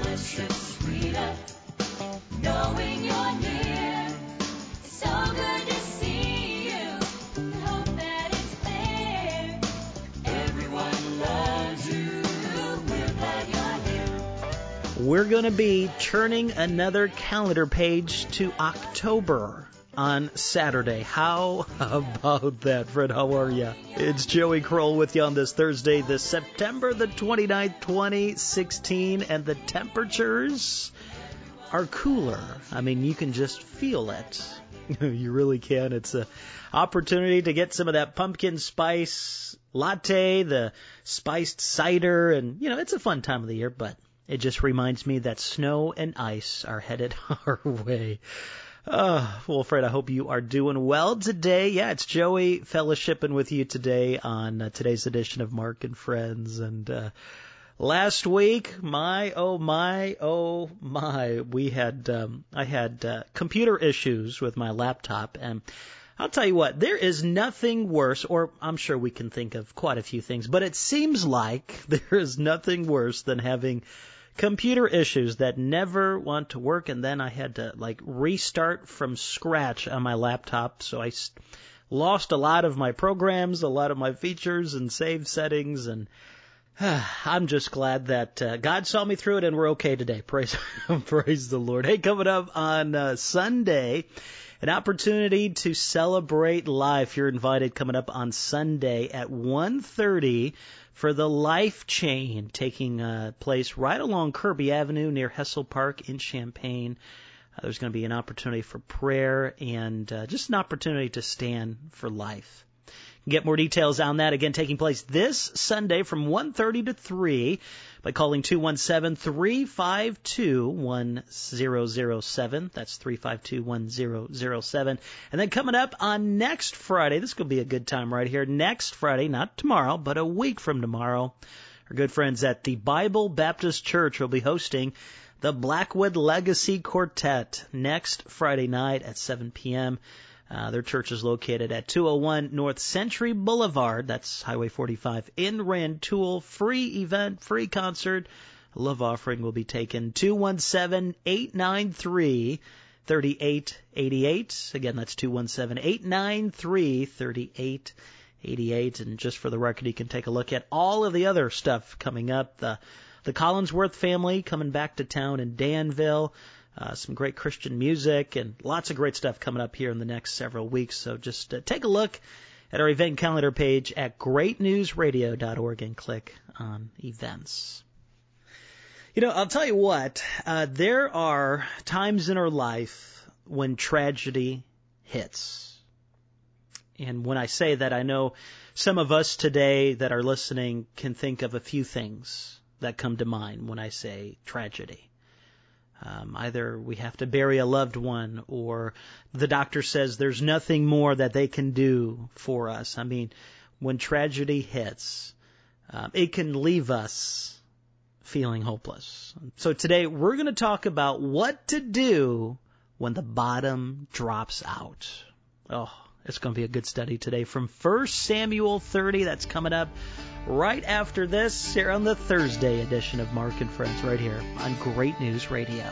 fellowship sweeter, knowing you're near. It's so good to see you. I hope that it's clear. Everyone loves you. We're glad you're here. We're going to be turning another calendar page to October on Saturday. How about that, Fred? How are you? It's Joey Kroll with you on this Thursday, this September the 29th, 2016, and the temperatures are cooler. I mean, you can just feel it. You really can. It's an opportunity to get some of that pumpkin spice latte, the spiced cider, and, it's a fun time of the year, but it just reminds me that snow and ice are headed our way. Well, Fred, I hope you are doing well today. Yeah, it's Joey fellowshipping with you today on today's edition of Mark and Friends. And last week, I had computer issues with my laptop, and I'll tell you what, there is nothing worse, or I'm sure we can think of quite a few things, but it seems like there is nothing worse than having computer issues that never want to work, and then I had to restart from scratch on my laptop, so I lost a lot of my programs, a lot of my features and save settings, and I'm just glad that God saw me through it and we're okay today. Praise the Lord. Hey, coming up on Sunday, an opportunity to celebrate life. You're invited coming up on Sunday at 1:30 for the Life Chain, taking place right along Kirby Avenue near Hessel Park in Champaign. There's going to be an opportunity for prayer and just an opportunity to stand for life. You can get more details on that, again, taking place this Sunday from 1:30 to 3 by calling 217-352-1007. That's 352-1007. And then coming up on next Friday, this could be a good time right here. Next Friday, not tomorrow, but a week from tomorrow, our good friends at the Bible Baptist Church will be hosting the Blackwood Legacy Quartet next Friday night at 7 p.m. Their church is located at 201 North Century Boulevard. That's Highway 45 in Rantoul. Free event, free concert. A love offering will be taken. 217-893-3888. Again, that's 217-893-3888. And just for the record, you can take a look at all of the other stuff coming up. The Collinsworth family coming back to town in Danville. Some great Christian music and lots of great stuff coming up here in the next several weeks. So just take a look at our event calendar page at greatnewsradio.org and click on events. I'll tell you what, there are times in our life when tragedy hits. And when I say that, I know some of us today that are listening can think of a few things that come to mind when I say tragedy. Either we have to bury a loved one, or the doctor says there's nothing more that they can do for us. I mean, when tragedy hits, it can leave us feeling hopeless. So today we're going to talk about what to do when the bottom drops out. Oh, it's going to be a good study today from 1 Samuel 30. That's coming up right after this here on the Thursday edition of Mark and Friends right here on Great News Radio.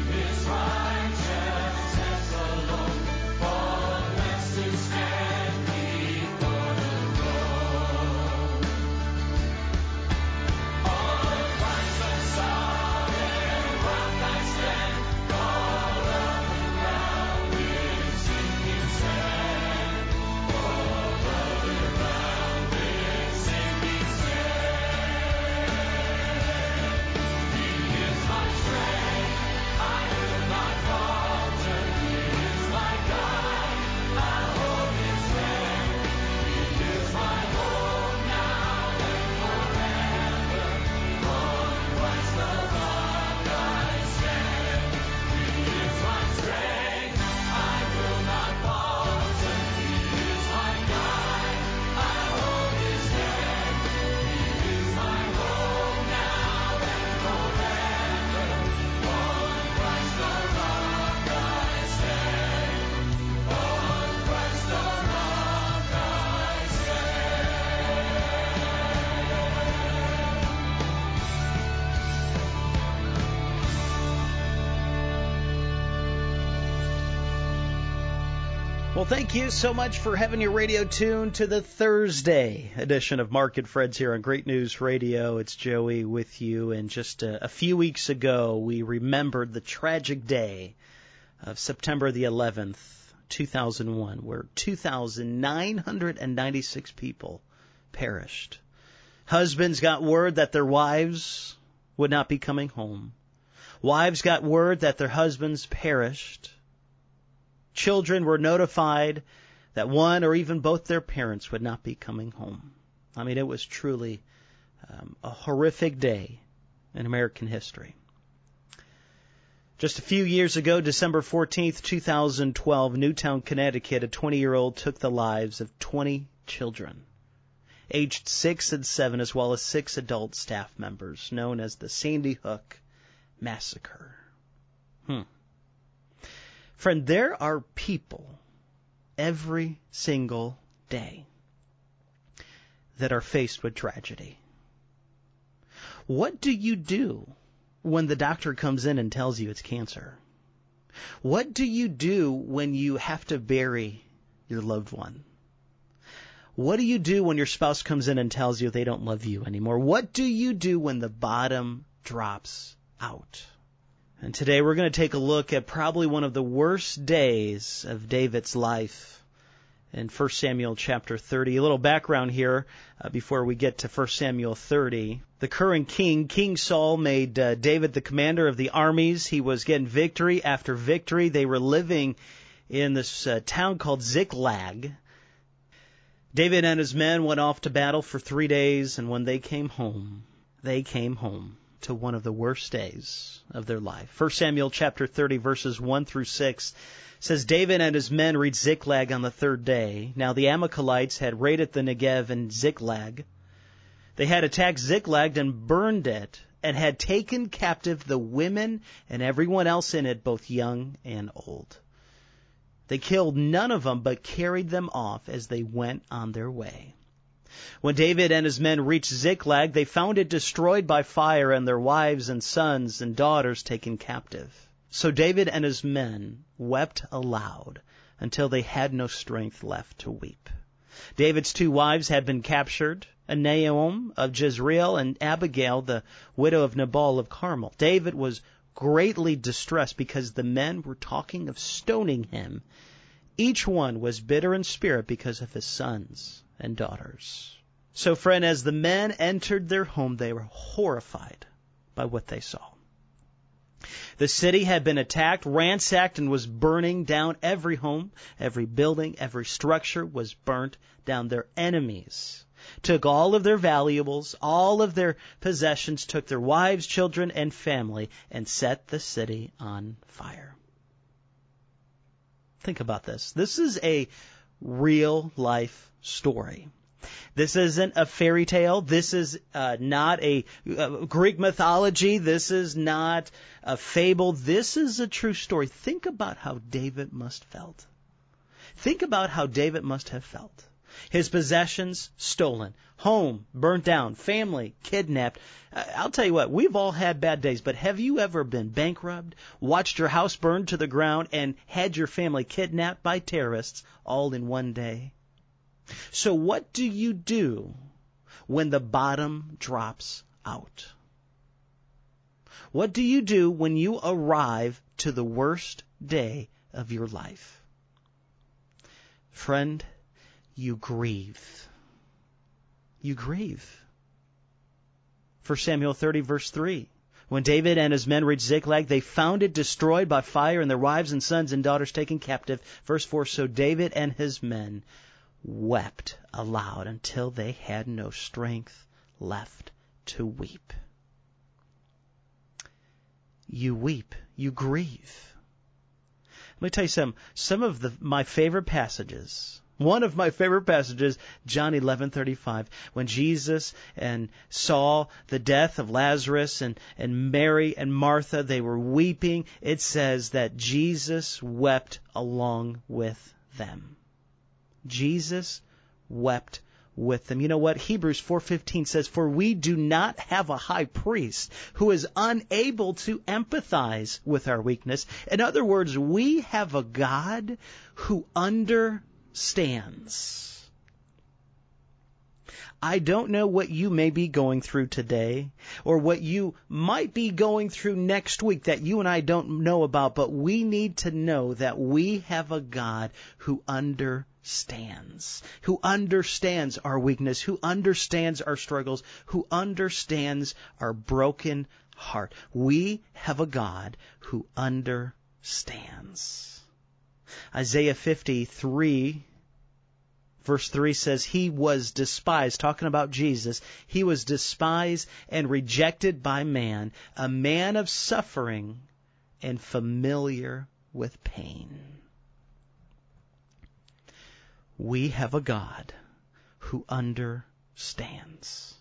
Well, thank you so much for having your radio tuned to the Thursday edition of Mark and Fred's here on Great News Radio. It's Joey with you, and just a few weeks ago, we remembered the tragic day of September the 11th, 2001, where 2,996 people perished. Husbands got word that their wives would not be coming home. Wives got word that their husbands perished. Children were notified that one or even both their parents would not be coming home. I mean, it was truly a horrific day in American history. Just a few years ago, December 14th, 2012, Newtown, Connecticut, a 20-year-old took the lives of 20 children, aged 6 and 7, as well as 6 adult staff members, known as the Sandy Hook Massacre. Friend, there are people every single day that are faced with tragedy. What do you do when the doctor comes in and tells you it's cancer? What do you do when you have to bury your loved one? What do you do when your spouse comes in and tells you they don't love you anymore? What do you do when the bottom drops out? And today we're going to take a look at probably one of the worst days of David's life in 1 Samuel chapter 30. A little background here before we get to 1 Samuel 30. The current king, King Saul, made David the commander of the armies. He was getting victory after victory. They were living in this town called Ziklag. David and his men went off to battle for 3 days, and when they came home to one of the worst days of their life. 1 Samuel chapter 30, verses 1 through 6 says, David and his men reached Ziklag on the 3rd day. Now the Amalekites had raided the Negev and Ziklag. They had attacked Ziklag and burned it, and had taken captive the women and everyone else in it, both young and old. They killed none of them, but carried them off as they went on their way. When David and his men reached Ziklag, they found it destroyed by fire and their wives and sons and daughters taken captive. So David and his men wept aloud until they had no strength left to weep. David's 2 wives had been captured, Ahinoam of Jezreel and Abigail, the widow of Nabal of Carmel. David was greatly distressed because the men were talking of stoning him. Each one was bitter in spirit because of his sons and daughters. So, friend, as the men entered their home, they were horrified by what they saw. The city had been attacked, ransacked, and was burning down. Every home, every building, every structure was burnt down. Their enemies took all of their valuables, all of their possessions, took their wives, children, and family, and set the city on fire. Think about this. This is a real-life story. This isn't a fairy tale. This is not a Greek mythology. This is not a fable. This is a true story. Think about how David must have felt. Think about how David must have felt His possessions stolen, home burnt down, family kidnapped. I'll tell you what, we've all had bad days, but have you ever been bankrupt, watched your house burned to the ground, and had your family kidnapped by terrorists all in one day? So what do you do when the bottom drops out? What do you do when you arrive to the worst day of your life? Friend, you grieve. You grieve. 1 Samuel 30, verse 3. When David and his men reached Ziklag, they found it destroyed by fire and their wives and sons and daughters taken captive. Verse 4, so David and his men wept aloud until they had no strength left to weep. You weep. You grieve. Let me tell you something. Some of my favorite passages, one of my favorite passages, John 11:35, when Jesus saw the death of Lazarus and Mary and Martha, they were weeping. It says that Jesus wept along with them. Jesus wept with them. You know what? Hebrews 4:15 says, for we do not have a high priest who is unable to empathize with our weakness. In other words, we have a God who understands. I don't know what you may be going through today or what you might be going through next week that you and I don't know about, but we need to know that we have a God who understands our weakness, who understands our struggles, who understands our broken heart. We have a God who understands. Isaiah 53 Verse 3 says, he was despised, talking about Jesus. He was despised and rejected by man, a man of suffering and familiar with pain. We have a God who understands.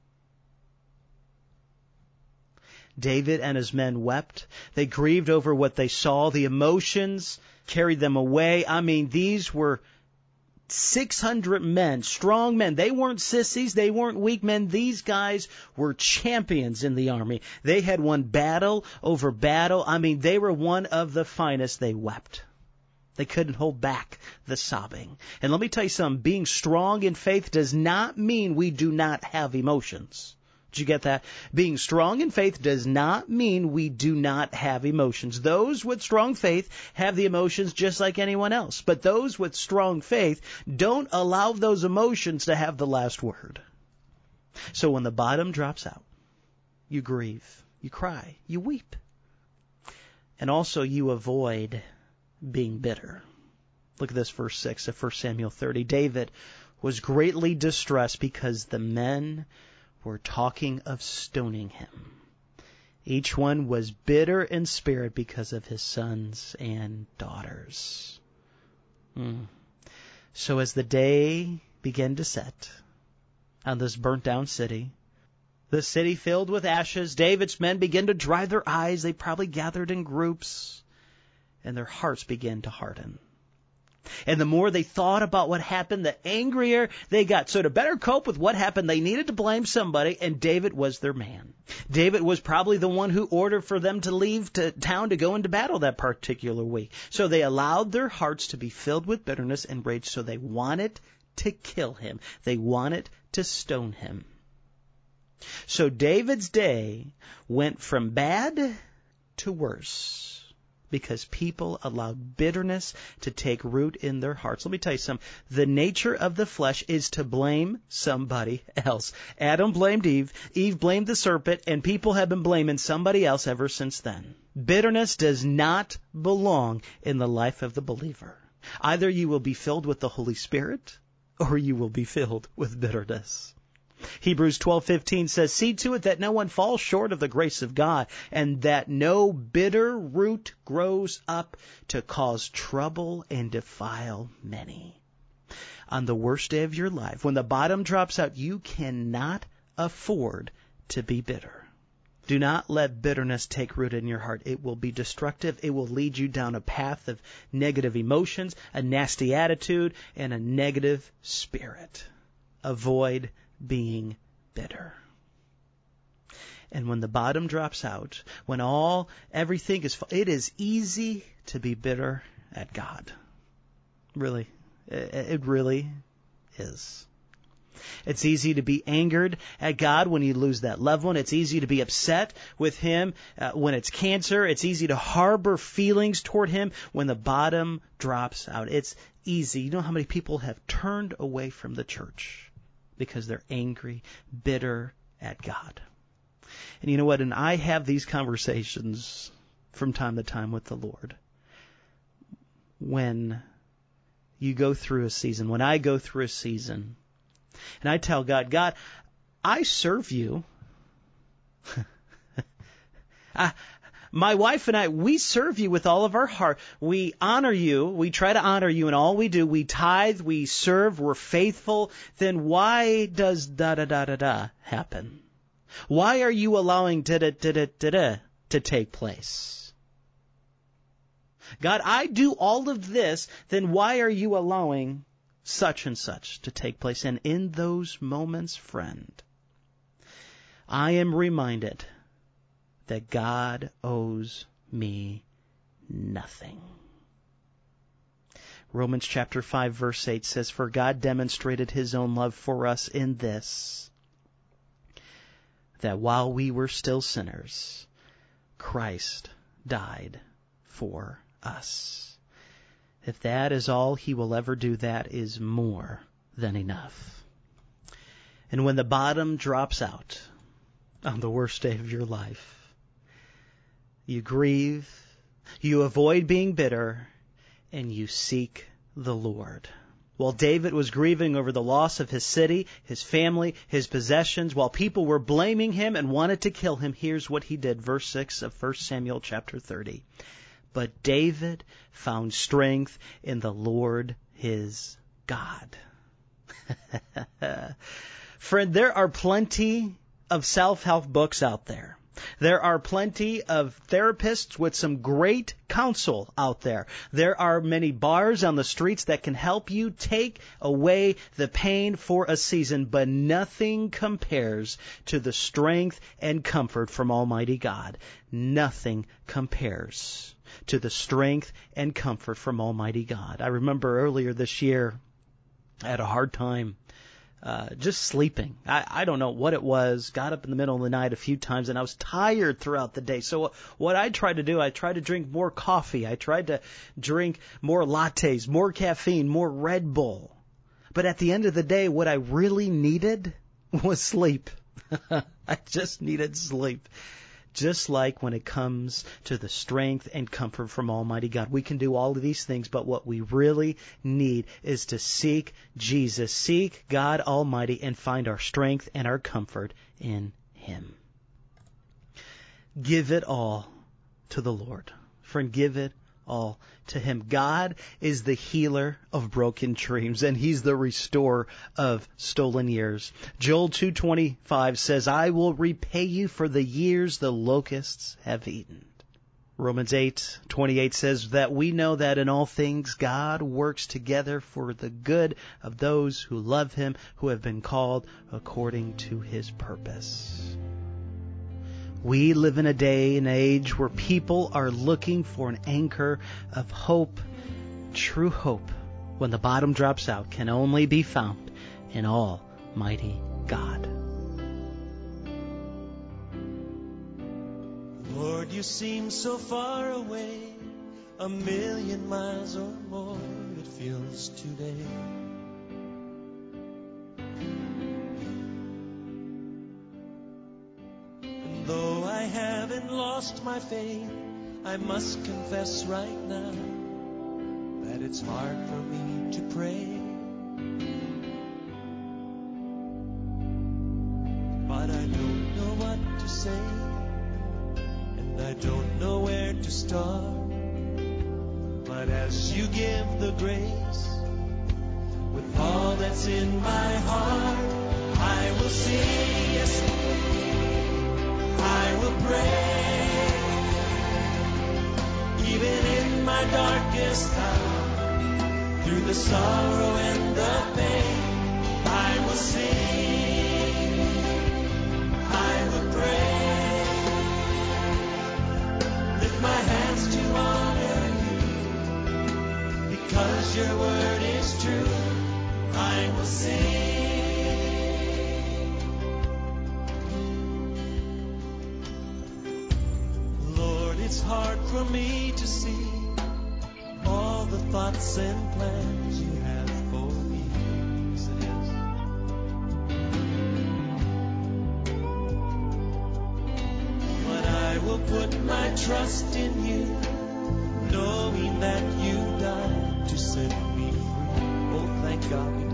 David and his men wept. They grieved over what they saw. The emotions carried them away. I mean, these were 600 men, strong men. They weren't sissies. They weren't weak men. These guys were champions in the army. They had won battle over battle. I mean, they were one of the finest. They wept. They couldn't hold back the sobbing. And let me tell you something. Being strong in faith does not mean we do not have emotions. Did you get that? Being strong in faith does not mean we do not have emotions. Those with strong faith have the emotions just like anyone else. But those with strong faith don't allow those emotions to have the last word. So when the bottom drops out, you grieve, you cry, you weep. And also you avoid being bitter. Look at this, verse 6 of 1 Samuel 30. David was greatly distressed because the men were talking of stoning him. Each one was bitter in spirit because of his sons and daughters. So as the day began to set on this burnt down city, the city filled with ashes, David's men began to dry their eyes. They probably gathered in groups, and their hearts began to harden. And the more they thought about what happened, the angrier they got. So to better cope with what happened, they needed to blame somebody, and David was their man. David was probably the one who ordered for them to leave to town to go into battle that particular week. So they allowed their hearts to be filled with bitterness and rage, so they wanted to kill him. They wanted to stone him. So David's day went from bad to worse, because people allowed bitterness to take root in their hearts. Let me tell you something. The nature of the flesh is to blame somebody else. Adam blamed Eve. Eve blamed the serpent, and people have been blaming somebody else ever since then. Bitterness does not belong in the life of the believer. Either you will be filled with the Holy Spirit, or you will be filled with bitterness. Hebrews 12:15 says, see to it that no one falls short of the grace of God, and that no bitter root grows up to cause trouble and defile many. On the worst day of your life, when the bottom drops out, you cannot afford to be bitter. Do not let bitterness take root in your heart. It will be destructive. It will lead you down a path of negative emotions, a nasty attitude, and a negative spirit. Avoid being bitter. And when the bottom drops out, when everything is, it is easy to be bitter at God. Really. It really is. It's easy to be angered at God when you lose that loved one. It's easy to be upset with Him when it's cancer. It's easy to harbor feelings toward Him when the bottom drops out. It's easy. You know how many people have turned away from the church because they're angry, bitter at God. And you know what? And I have these conversations from time to time with the Lord. When you go through a season, when I go through a season, and I tell God, God, I serve you. My wife and I, we serve you with all of our heart. We honor you. We try to honor you in all we do. We tithe, we serve, we're faithful. Then why does da-da-da-da-da happen? Why are you allowing da-da-da-da-da to take place? God, I do all of this, then why are you allowing such and such to take place? And in those moments, friend, I am reminded that God owes me nothing. Romans chapter 5 verse 8 says, "For God demonstrated His own love for us in this, that while we were still sinners, Christ died for us." If that is all He will ever do, that is more than enough. And when the bottom drops out on the worst day of your life, you grieve, you avoid being bitter, and you seek the Lord. While David was grieving over the loss of his city, his family, his possessions, while people were blaming him and wanted to kill him, here's what he did. Verse 6 of 1 Samuel chapter 30. But David found strength in the Lord his God. Friend, there are plenty of self-help books out there. There are plenty of therapists with some great counsel out there. There are many bars on the streets that can help you take away the pain for a season, but nothing compares to the strength and comfort from Almighty God. Nothing compares to the strength and comfort from Almighty God. I remember earlier this year, I had a hard time just sleeping. I don't know what it was. Got up in the middle of the night a few times, and I was tired throughout the day. So what I tried to do, I tried to drink more coffee. I tried to drink more lattes, more caffeine, more Red Bull. But at the end of the day, what I really needed was sleep. I just needed sleep. Just like when it comes to the strength and comfort from Almighty God. We can do all of these things, but what we really need is to seek Jesus, seek God Almighty, and find our strength and our comfort in Him. Give it all to the Lord. Friend, give it all to Him. God is the healer of broken dreams, and He's the restorer of stolen years. Joel 2:25 says, "I will repay you for the years the locusts have eaten." Romans 8:28 says that we know that in all things God works together for the good of those who love Him, who have been called according to His purpose. We live in a day and age where people are looking for an anchor of hope. True hope, when the bottom drops out, can only be found in Almighty God. Lord, you seem so far away, 1,000,000 miles or more it feels today. Though I haven't lost my faith, I must confess right now that it's hard for me to pray. But I don't know what to say, and I don't know where to start. But as you give the grace, with all that's in my heart, I will sing, yes, I will pray. Even in my darkest hour, through the sorrow and the pain, I will sing, I will pray. Lift my hands to honor you, because your word is true, I will sing. Lord, it's hard for me to see all the thoughts and plans you have for me. Yes, it is. But I will put my trust in you, knowing that you died to set me free. Oh, thank God you did.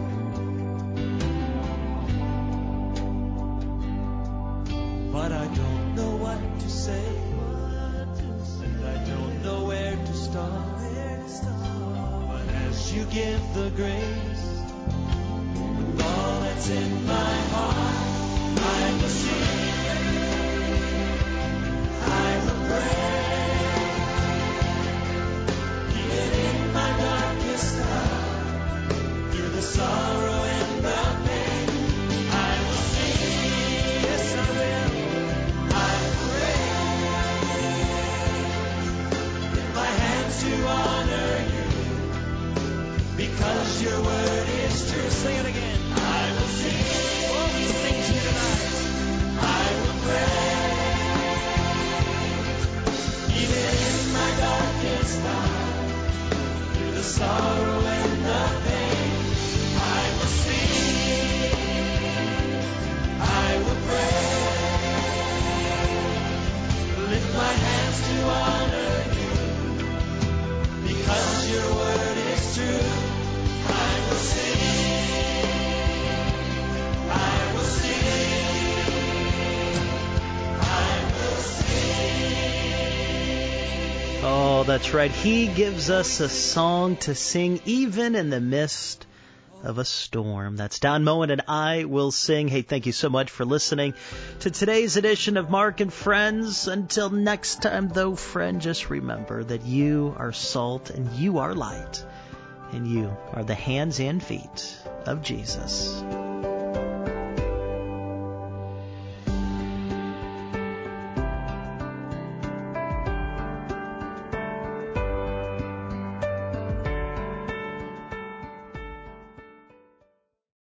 But I don't know what to say, and I don't know where to start. But as you give the grace, with all that's in my heart, I will sing, I will pray. Even in my darkest hour, through the sorrow and the pain, I will sing, yes I will, I pray. Lift my hands to honor you, because your word is true. Sing it again. I will sing. Oh, we sing to you tonight. I will pray. Even in my darkest hour, through the sorrow and the pain, I will sing. I will pray. Lift my hands to honor you, because your word is true. I will sing, I will sing, I will sing. Oh, that's right. He gives us a song to sing even in the midst of a storm. That's Don Moen and I Will Sing. Hey, thank you so much for listening to today's edition of Mark and Friends. Until next time, though, friend, just remember that you are salt and you are light, and you are the hands and feet of Jesus.